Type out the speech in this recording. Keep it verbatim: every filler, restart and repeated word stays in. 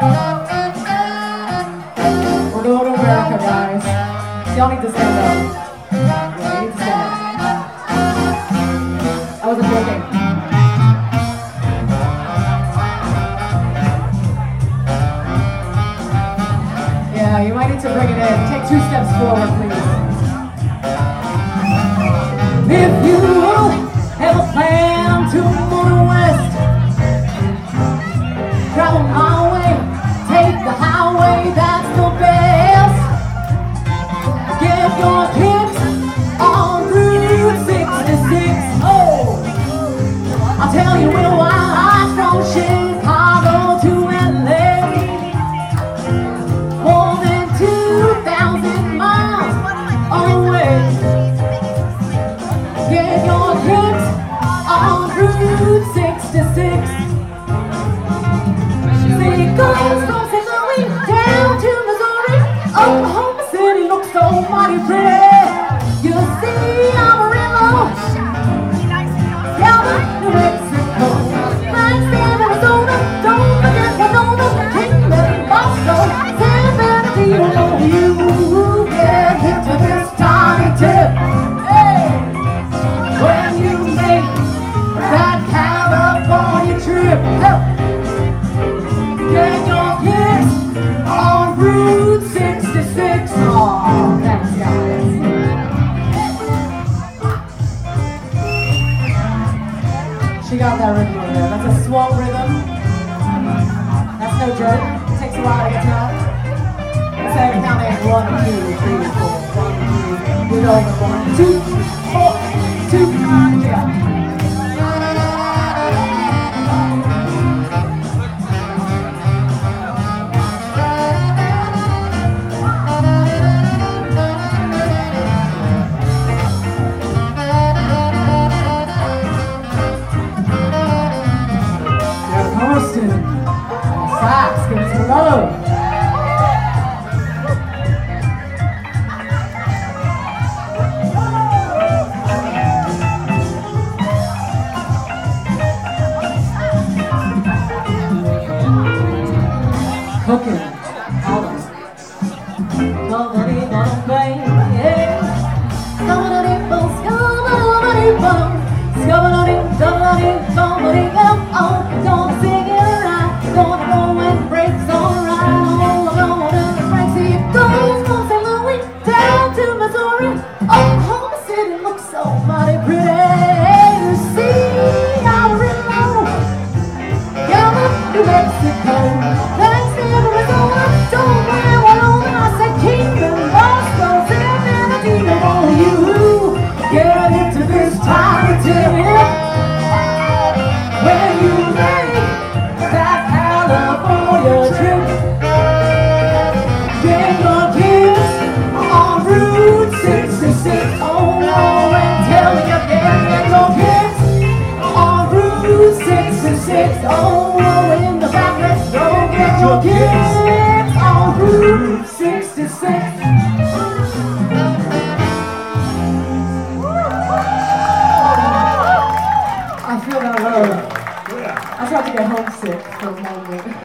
We're going to America, guys. Y'all need to stand up. Yeah, you need to stand up. I wasn't joking. Yeah, you might need to bring it in. Take two steps forward, please. If you have a plan to move west, travel my way, take the highway, that's the best. Get your kicks on Route sixty-six. Oh, I'll tell you in a while, from Chicago to L A, more than two thousand miles away. Get your kicks on Route sixty-six. See, it goes from Saint Louis down to Missouri. Oklahoma City looks so mighty pretty. You see Amarillo, Galveston, New Mexico, Flagstaff, Arizona. Don't forget Winona, Kingman, Boston, San Bernardino. You get hit to this tiny tip. Hey, when you make that California trip. Hey. Get your kids on Route sixty-six. Oh, thanks, guys. She got that rhythm over there. That's a swung rhythm. That's no joke. It takes a while to get to that. Let's say count in one, two, three, four. One, two. We go over one, two, four, two. Yeah. Sax, give us some love. Cooking, olives. Nobody gonna play, yeah. Nobody gonna, nobody gonna, nobody gonna, nobody gonna, nobody gonna.